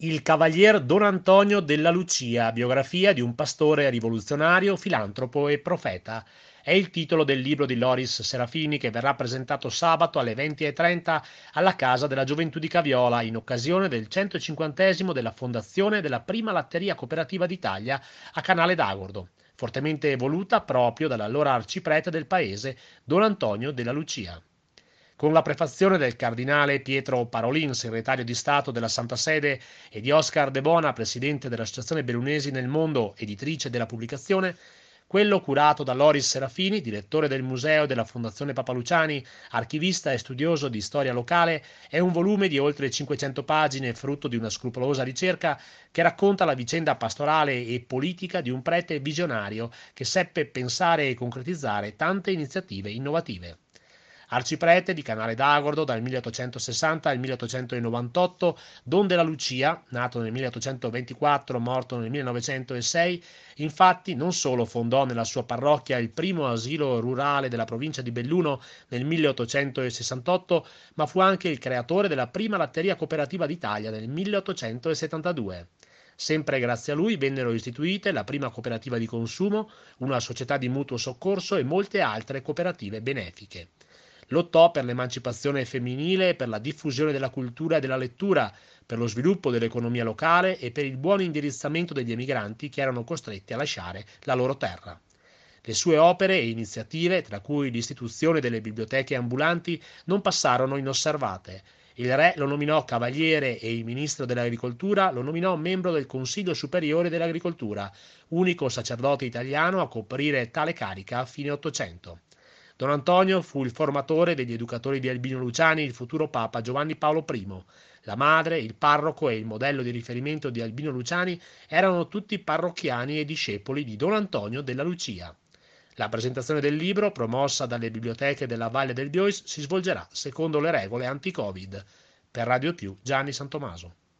Il cavalier Don Antonio della Lucia, biografia di un pastore rivoluzionario, filantropo e profeta. È il titolo del libro di Loris Serafini che verrà presentato sabato alle 20:30 alla Casa della Gioventù di Caviola in occasione del 150° della fondazione della prima latteria cooperativa d'Italia a Canale d'Agordo, fortemente voluta proprio dall'allora arciprete del paese, Don Antonio della Lucia. Con la prefazione del cardinale Pietro Parolin, segretario di Stato della Santa Sede, e di Oscar De Bona, presidente dell'Associazione Bellunesi nel Mondo, editrice della pubblicazione, quello curato da Loris Serafini, direttore del Museo della Fondazione Papa Luciani, archivista e studioso di storia locale, è un volume di oltre 500 pagine, frutto di una scrupolosa ricerca, che racconta la vicenda pastorale e politica di un prete visionario che seppe pensare e concretizzare tante iniziative innovative. Arciprete di Canale d'Agordo dal 1860 al 1898, Don della Lucia, nato nel 1824, morto nel 1906, infatti non solo fondò nella sua parrocchia il primo asilo rurale della provincia di Belluno nel 1868, ma fu anche il creatore della prima latteria cooperativa d'Italia nel 1872. Sempre grazie a lui vennero istituite la prima cooperativa di consumo, una società di mutuo soccorso e molte altre cooperative benefiche. Lottò per l'emancipazione femminile e per la diffusione della cultura e della lettura, per lo sviluppo dell'economia locale e per il buon indirizzamento degli emigranti che erano costretti a lasciare la loro terra. Le sue opere e iniziative, tra cui l'istituzione delle biblioteche ambulanti, non passarono inosservate. Il re lo nominò cavaliere e il ministro dell'agricoltura lo nominò membro del Consiglio Superiore dell'Agricoltura, unico sacerdote italiano a coprire tale carica a fine Ottocento. Don Antonio fu il formatore degli educatori di Albino Luciani, il futuro Papa Giovanni Paolo I. La madre, il parroco e il modello di riferimento di Albino Luciani erano tutti parrocchiani e discepoli di Don Antonio della Lucia. La presentazione del libro, promossa dalle biblioteche della Valle del Biois, si svolgerà secondo le regole anti-Covid. Per Radio Più, Gianni Santomaso.